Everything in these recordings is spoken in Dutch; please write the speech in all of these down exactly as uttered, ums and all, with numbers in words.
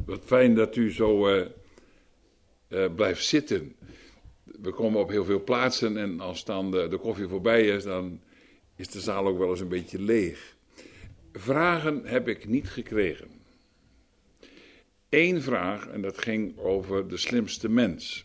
Wat fijn dat u zo uh, uh, blijft zitten. We komen op heel veel plaatsen en als dan de, de koffie voorbij is, dan is de zaal ook wel eens een beetje leeg. Vragen heb ik niet gekregen. Eén vraag, en dat ging over de slimste mens.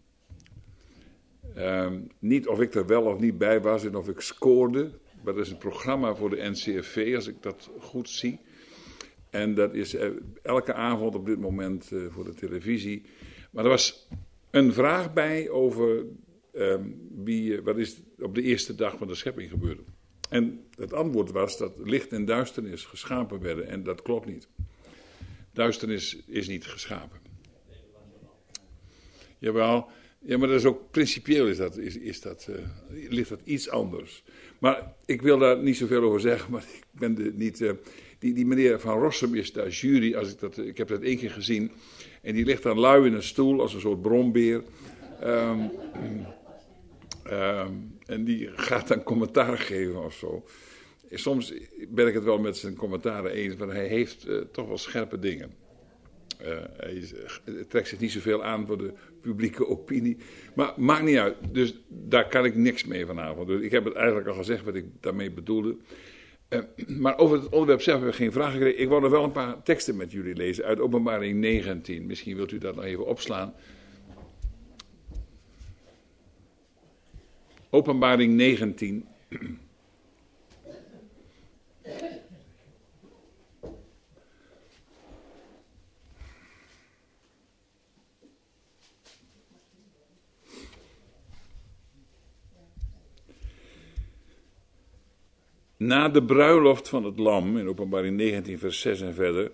Uh, niet of ik er wel of niet bij was en of ik scoorde. Maar dat is een programma voor de N C F V, als ik dat goed zie. En dat is uh, elke avond op dit moment uh, voor de televisie. Maar er was een vraag bij over uh, wie, uh, wat is op de eerste dag van de schepping gebeurde. En het antwoord was dat licht en duisternis geschapen werden. En dat klopt niet. Duisternis is niet geschapen. Jawel, ja, maar dat is ook principieel is dat, is, is dat, uh, ligt dat iets anders. Maar ik wil daar niet zoveel over zeggen, maar ik ben de, niet... Uh, die, die meneer Van Rossum is daar jury, als ik, dat, ik heb dat één keer gezien. En die ligt dan lui in een stoel als een soort brombeer. Um, um, en die gaat dan commentaar geven of zo. Soms ben ik het wel met zijn commentaren eens, maar hij heeft uh, toch wel scherpe dingen. Uh, hij is, uh, trekt zich niet zoveel aan voor de publieke opinie. Maar maakt niet uit. Dus daar kan ik niks mee vanavond. Dus ik heb het eigenlijk al gezegd wat ik daarmee bedoelde. Uh, maar over het onderwerp zelf hebben we geen vragen gekregen. Ik wou nog wel een paar teksten met jullie lezen uit Openbaring negentien. Misschien wilt u dat nog even opslaan. Openbaring negentien. Na de bruiloft van het lam, in Openbaring negentien vers zes en verder,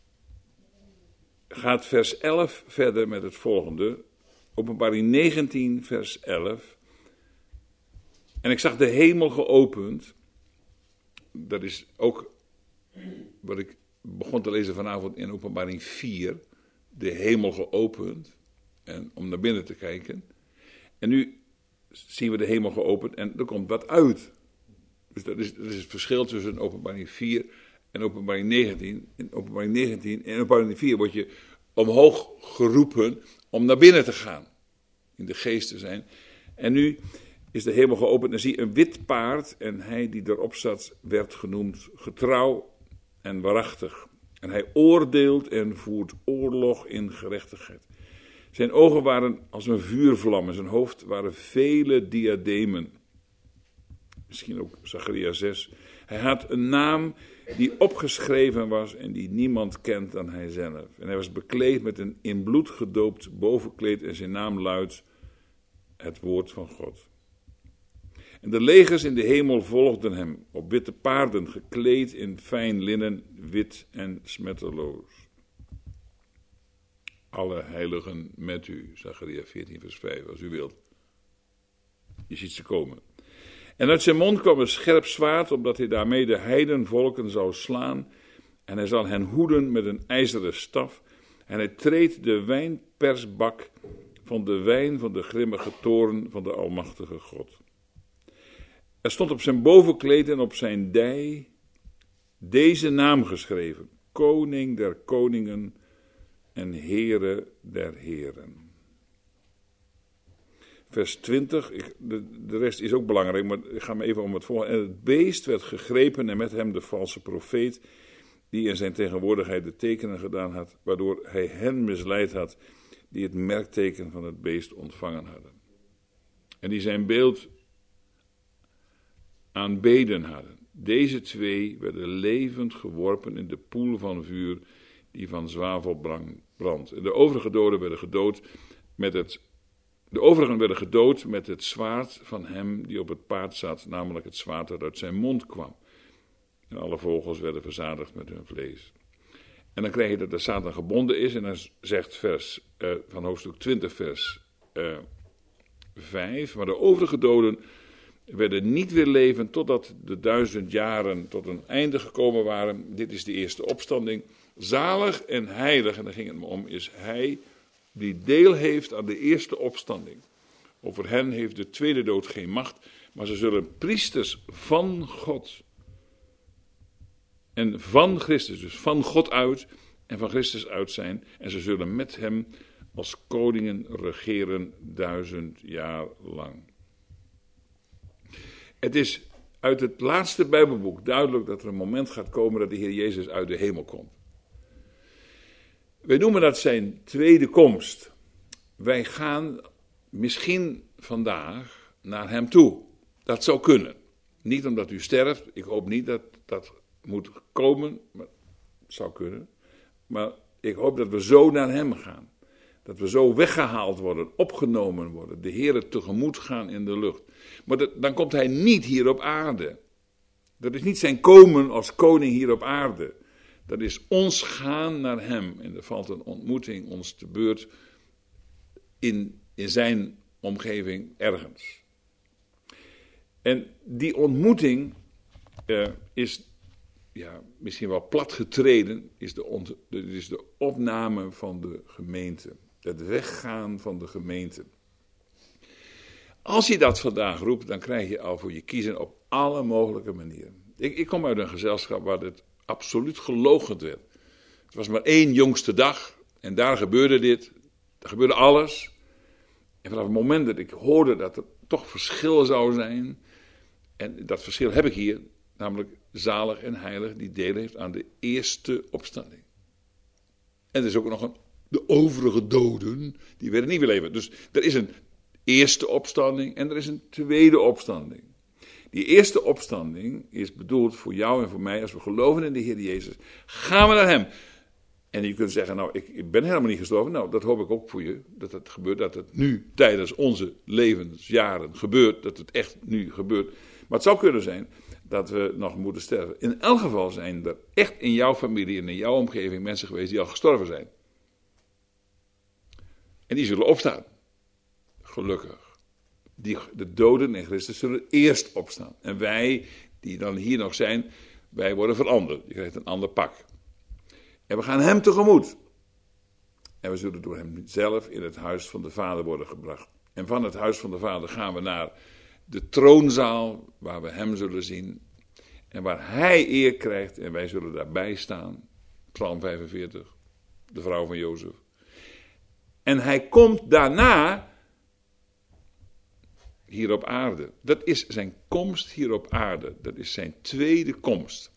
gaat vers elf verder met het volgende. Openbaring negentien vers elf. En ik zag de hemel geopend. Dat is ook wat ik begon te lezen vanavond in Openbaring vier. De hemel geopend. En om naar binnen te kijken. En nu zien we de hemel geopend en er komt wat uit. Dus dat is, dat is het verschil tussen Openbaring vier en Openbaring negentien. In Openbaring negentien en Openbaring vier word je omhoog geroepen om naar binnen te gaan. In de geest te zijn. En nu is de hemel geopend en zie je een wit paard. En hij die erop zat werd genoemd getrouw en waarachtig. En hij oordeelt en voert oorlog in gerechtigheid. Zijn ogen waren als een vuurvlam en zijn hoofd waren vele diademen. Misschien ook Zacharia zes. Hij had een naam die opgeschreven was en die niemand kent dan hij zelf. En hij was bekleed met een in bloed gedoopt bovenkleed en zijn naam luidt het woord van God. En de legers in de hemel volgden hem op witte paarden gekleed in fijn linnen, wit en smetteloos. Alle heiligen met u, Zacharia veertien vers vijf, als u wilt. Je ziet ze komen. En uit zijn mond kwam een scherp zwaard, opdat hij daarmee de heidenvolken zou slaan. En hij zal hen hoeden met een ijzeren staf. En hij treedt de wijnpersbak van de wijn van de grimmige toorn van de almachtige God. Er stond op zijn bovenkleed en op zijn dij deze naam geschreven. Koning der koningen en Heere der heren. Vers twintig, ik, de, de rest is ook belangrijk, maar ik ga me even om het volgende. En het beest werd gegrepen en met hem de valse profeet, die in zijn tegenwoordigheid de tekenen gedaan had, waardoor hij hen misleid had, die het merkteken van het beest ontvangen hadden. En die zijn beeld aanbeden hadden. Deze twee werden levend geworpen in de poel van vuur, die van zwavel brandt. En de overige doden werden gedood met het De overigen werden gedood met het zwaard van hem die op het paard zat, namelijk het zwaard dat uit zijn mond kwam. En alle vogels werden verzadigd met hun vlees. En dan krijg je dat de Satan gebonden is, en dan zegt vers, uh, van hoofdstuk twintig vers uh, vijf, maar de overige doden werden niet weer levend totdat de duizend jaren tot een einde gekomen waren. Dit is de eerste opstanding. Zalig en heilig, en daar ging het me om, is hij die deel heeft aan de eerste opstanding. Over hen heeft de tweede dood geen macht, maar ze zullen priesters van God en van Christus, dus van God uit, en van Christus uit zijn. En ze zullen met hem als koningen regeren duizend jaar lang. Het is uit het laatste Bijbelboek duidelijk dat er een moment gaat komen dat de Heer Jezus uit de hemel komt. Wij noemen dat zijn tweede komst. Wij gaan misschien vandaag naar hem toe. Dat zou kunnen. Niet omdat u sterft, ik hoop niet dat dat moet komen, maar het zou kunnen. Maar ik hoop dat we zo naar hem gaan. Dat we zo weggehaald worden, opgenomen worden, de Heer tegemoet gaan in de lucht. Maar dat, dan komt hij niet hier op aarde. Dat is niet zijn komen als koning hier op aarde. Dat is ons gaan naar hem. En er valt een ontmoeting ons te beurt in, in zijn omgeving ergens. En die ontmoeting uh, is ja, misschien wel platgetreden, is de, ont, is de opname van de gemeente. Het weggaan van de gemeente. Als je dat vandaag roept, dan krijg je al voor je kiezen op alle mogelijke manieren. Ik, ik kom uit een gezelschap waar het absoluut geloochend werd. Het was maar één jongste dag en daar gebeurde dit. Er gebeurde alles. En vanaf het moment dat ik hoorde dat er toch verschil zou zijn, en dat verschil heb ik hier, namelijk zalig en heilig, die deel heeft aan de eerste opstanding. En er is ook nog een, de overige doden, die werden niet weer leven. Dus er is een eerste opstanding en er is een tweede opstanding. Die eerste opstanding is bedoeld voor jou en voor mij, als we geloven in de Heer Jezus, gaan we naar hem. En je kunt zeggen, nou, ik, ik ben helemaal niet gestorven. Nou, dat hoop ik ook voor je, dat het gebeurt, dat het nu tijdens onze levensjaren gebeurt, dat het echt nu gebeurt. Maar het zou kunnen zijn dat we nog moeten sterven. In elk geval zijn er echt in jouw familie en in jouw omgeving mensen geweest die al gestorven zijn. En die zullen opstaan. Gelukkig. Die, de doden in Christus zullen eerst opstaan. En wij, die dan hier nog zijn, wij worden veranderd. Je krijgt een ander pak. En we gaan hem tegemoet. En we zullen door hem zelf in het huis van de Vader worden gebracht. En van het huis van de Vader gaan we naar de troonzaal, waar we hem zullen zien. En waar hij eer krijgt en wij zullen daarbij staan. Psalm vijfenveertig, de vrouw van Jozef. En hij komt daarna hier op aarde. Dat is zijn komst hier op aarde. Dat is zijn tweede komst.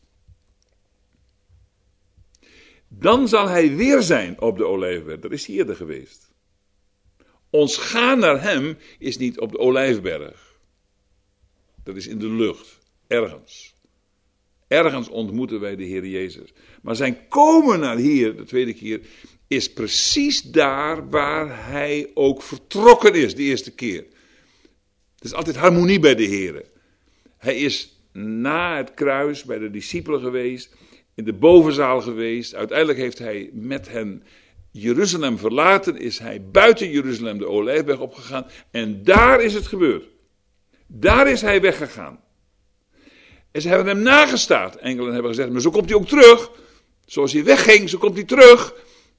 Dan zal hij weer zijn op de Olijfberg. Dat is hij eerder geweest. Ons gaan naar hem is niet op de Olijfberg. Dat is in de lucht. Ergens. Ergens ontmoeten wij de Heer Jezus. Maar zijn komen naar hier, de tweede keer, is precies daar waar hij ook vertrokken is, de eerste keer. Het is altijd harmonie bij de Heer. Hij is na het kruis bij de discipelen geweest, in de bovenzaal geweest. Uiteindelijk heeft hij met hen Jeruzalem verlaten, is hij buiten Jeruzalem de Olijfberg opgegaan. En daar is het gebeurd. Daar is hij weggegaan. En ze hebben hem nagestaard. Engelen hebben gezegd, maar zo komt hij ook terug. Zoals hij wegging, zo komt hij terug.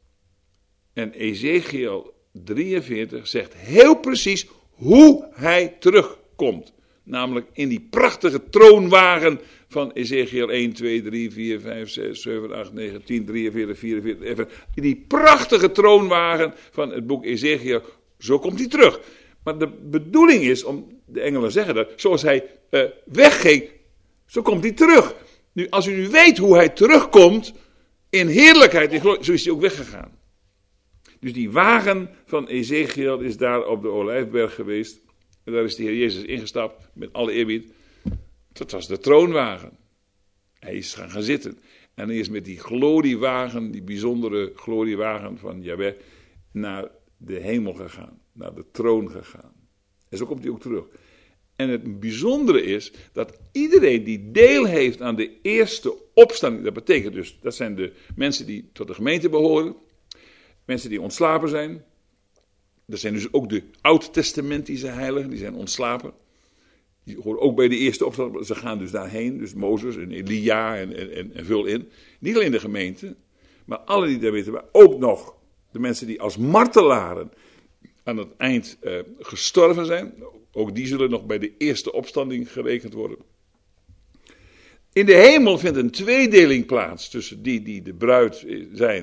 En Ezekiel drieënveertig zegt heel precies hoe hij terugkomt. Namelijk in die prachtige troonwagen van Ezekiel één, twee, drie, vier, vijf, zes, zeven, acht, negen, tien, drieënveertig, vierenveertig. In die prachtige troonwagen van het boek Ezekiel, zo komt hij terug. Maar de bedoeling is, om de engelen zeggen dat, zoals hij uh, wegging, zo komt hij terug. Nu, als u nu weet hoe hij terugkomt, in heerlijkheid, in glorie, zo is hij ook weggegaan. Dus die wagen van Ezekiel is daar op de Olijfberg geweest. En daar is de Heer Jezus ingestapt, met alle eerbied. Dat was de troonwagen. Hij is gaan, gaan zitten. En hij is met die gloriewagen, die bijzondere gloriewagen van Jahweh, naar de hemel gegaan. Naar de troon gegaan. En zo komt hij ook terug. En het bijzondere is dat iedereen die deel heeft aan de eerste opstanding, dat betekent dus, dat zijn de mensen die tot de gemeente behoren, mensen die ontslapen zijn. Dat zijn dus ook de oud-testamentische heiligen, die zijn ontslapen. Die horen ook bij de eerste opstanding, ze gaan dus daarheen, dus Mozes en Elia en, en, en vul in. Niet alleen de gemeente, maar alle die daar weten, maar ook nog de mensen die als martelaren aan het eind uh, gestorven zijn. Ook die zullen nog bij de eerste opstanding gerekend worden. In de hemel vindt een tweedeling plaats tussen die die de bruid zijn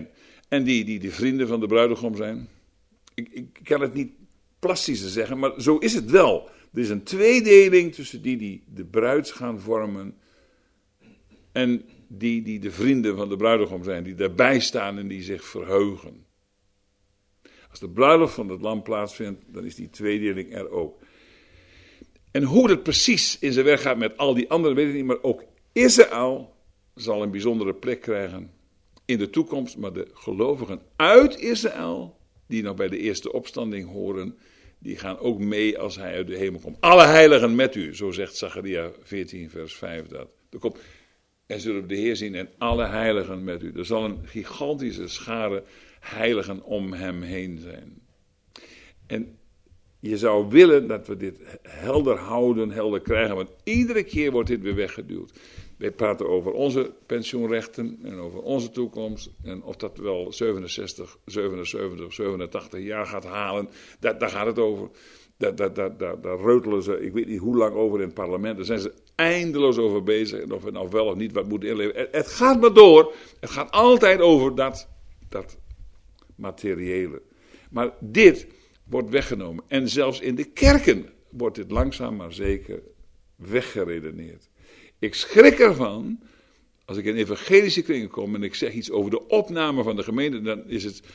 En die, die de vrienden van de bruidegom zijn. Ik, ik kan het niet plastischer zeggen, maar zo is het wel. Er is een tweedeling tussen die die de bruid gaan vormen en die die de vrienden van de bruidegom zijn, die daarbij staan en die zich verheugen. Als de bruiloft van het lam plaatsvindt, dan is die tweedeling er ook. En hoe dat precies in zijn werk gaat met al die anderen, weet ik niet, maar ook Israël zal een bijzondere plek krijgen in de toekomst, maar de gelovigen uit Israël, die nog bij de eerste opstanding horen, die gaan ook mee als hij uit de hemel komt. Alle heiligen met u, zo zegt Zacharia veertien vers vijf dat. Er komt, en zullen we de Heer zien en alle heiligen met u. Er zal een gigantische schare heiligen om hem heen zijn. En je zou willen dat we dit helder houden, helder krijgen, want iedere keer wordt dit weer weggeduwd. Wij praten over onze pensioenrechten en over onze toekomst. En of dat wel zevenenzestig, zevenenzeventig, zevenentachtig jaar gaat halen, daar, daar gaat het over. Daar, daar, daar, daar, daar reutelen ze, ik weet niet hoe lang over in het parlement. Daar zijn ze eindeloos over bezig. En of we nou wel of niet wat moeten inleveren. Het, het gaat maar door. Het gaat altijd over dat, dat materiële. Maar dit wordt weggenomen. En zelfs in de kerken wordt dit langzaam maar zeker weggeredeneerd. Ik schrik ervan, als ik in evangelische kringen kom en ik zeg iets over de opname van de gemeente, dan is het,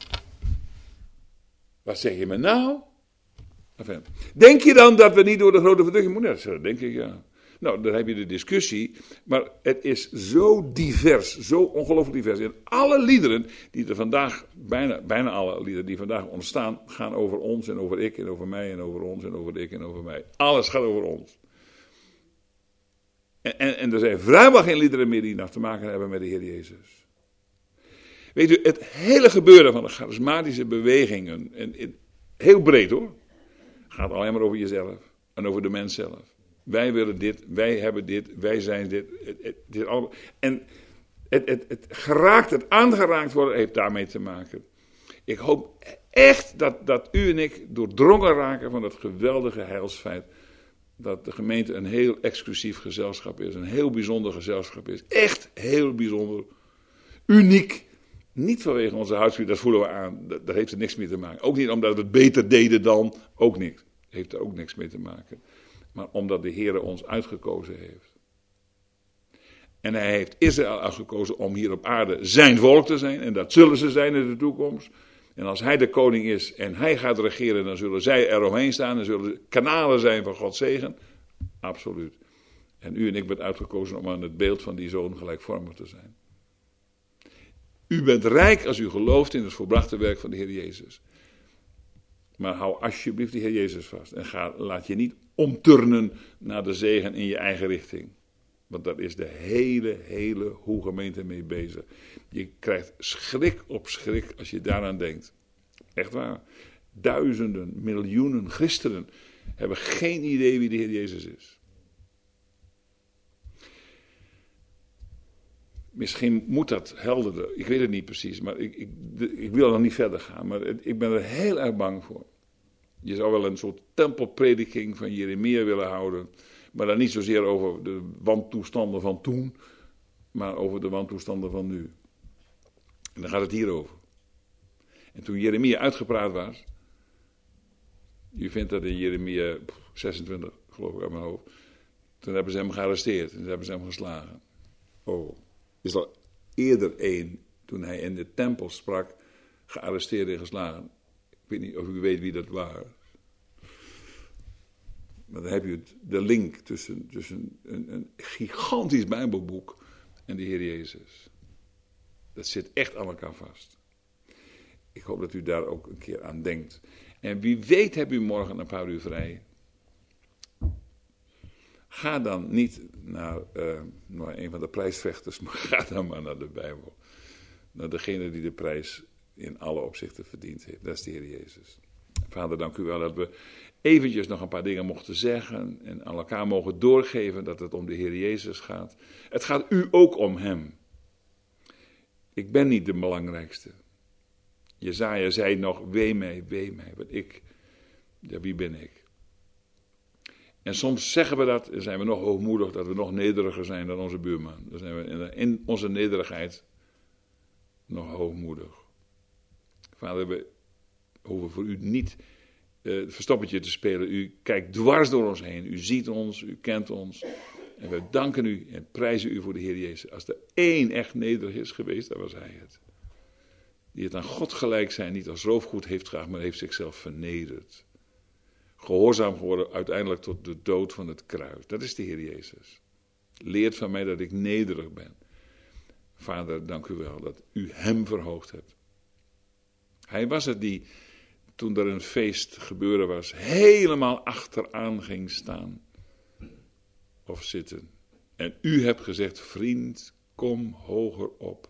wat zeg je me nou? Enfin, denk je dan dat we niet door de grote verdrukking moeten? Ja, dat denk ik, ja. Nou, dan heb je de discussie, maar het is zo divers, zo ongelooflijk divers. En alle liederen die er vandaag, bijna, bijna alle liederen die vandaag ontstaan, gaan over ons en over ik en over mij en over ons en over ik en over mij. Alles gaat over ons. En, en, en er zijn vrijwel geen liederen meer die nog te maken hebben met de Heer Jezus. Weet u, het hele gebeuren van de charismatische bewegingen, en, en, heel breed hoor, gaat alleen maar over jezelf en over de mens zelf. Wij willen dit, wij hebben dit, wij zijn dit. Het, het, dit allemaal. En het, het, het geraakt, het aangeraakt worden heeft daarmee te maken. Ik hoop echt dat, dat u en ik doordrongen raken van het geweldige heilsfeit dat de gemeente een heel exclusief gezelschap is, een heel bijzonder gezelschap is. Echt heel bijzonder, uniek. Niet vanwege onze huidskleur, dat voelen we aan, daar heeft het niks mee te maken. Ook niet omdat we het beter deden dan, ook niks. Heeft er ook niks mee te maken. Maar omdat de Heer ons uitgekozen heeft. En hij heeft Israël uitgekozen om hier op aarde zijn volk te zijn. En dat zullen ze zijn in de toekomst. En als hij de koning is en hij gaat regeren, dan zullen zij eromheen staan. En zullen kanalen zijn van Gods zegen. Absoluut. En u en ik bent uitgekozen om aan het beeld van die zoon gelijkvormig te zijn. U bent rijk als u gelooft in het volbrachte werk van de Heer Jezus. Maar hou alsjeblieft de Heer Jezus vast. En ga, laat je niet omturnen naar de zegen in je eigen richting. Want daar is de hele, hele hoe gemeente mee bezig. Je krijgt schrik op schrik als je daaraan denkt. Echt waar. Duizenden, miljoenen christenen hebben geen idee wie de Heer Jezus is. Misschien moet dat helderder. Ik weet het niet precies, maar ik, ik, ik wil nog niet verder gaan. Maar het, ik ben er heel erg bang voor. Je zou wel een soort tempelprediking van Jeremia willen houden. Maar dan niet zozeer over de wantoestanden van toen, maar over de wantoestanden van nu. En dan gaat het hierover. En toen Jeremia uitgepraat was, je vindt dat in Jeremia zesentwintig, geloof ik uit mijn hoofd, toen hebben ze hem gearresteerd en toen hebben ze hem geslagen. Oh, is al eerder één, toen hij in de tempel sprak, gearresteerd en geslagen. Ik weet niet of u weet wie dat was. Maar dan heb je de link tussen, tussen een, een gigantisch Bijbelboek en de Heer Jezus. Dat zit echt aan elkaar vast. Ik hoop dat u daar ook een keer aan denkt. En wie weet hebt u morgen een paar uur vrij. Ga dan niet naar, uh, naar een van de prijsvechters, maar ga dan maar naar de Bijbel. Naar degene die de prijs in alle opzichten verdiend heeft. Dat is de Heer Jezus. Vader, dank u wel dat we eventjes nog een paar dingen mochten zeggen en aan elkaar mogen doorgeven dat het om de Heer Jezus gaat. Het gaat u ook om hem. Ik ben niet de belangrijkste. Jesaja zei nog, wee mij, wee mij, want ik, ja, wie ben ik? En soms zeggen we dat en zijn we nog hoogmoedig dat we nog nederiger zijn dan onze buurman. Dan zijn we in onze nederigheid nog hoogmoedig. Vader, we hoeven voor u niet uh, het verstoppertje te spelen. U kijkt dwars door ons heen. U ziet ons, u kent ons. En we danken u en prijzen u voor de Heer Jezus. Als er één echt nederig is geweest, dan was hij het. Die het aan God gelijk zijn niet als roofgoed heeft geacht, maar heeft zichzelf vernederd. Gehoorzaam geworden uiteindelijk tot de dood van het kruis. Dat is de Heer Jezus. Leert van mij dat ik nederig ben. Vader, dank u wel dat u hem verhoogd hebt. Hij was het die, toen er een feest gebeuren was, helemaal achteraan ging staan. Of zitten. En u hebt gezegd, vriend, kom hoger op.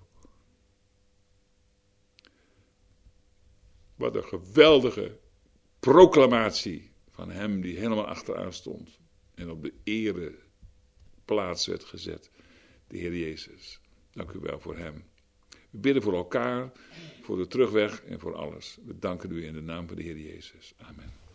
Wat een geweldige proclamatie van hem die helemaal achteraan stond. En op de ereplaats werd gezet. De Heer Jezus. Dank u wel voor hem. We bidden voor elkaar, voor de terugweg en voor alles. We danken u in de naam van de Heer Jezus. Amen.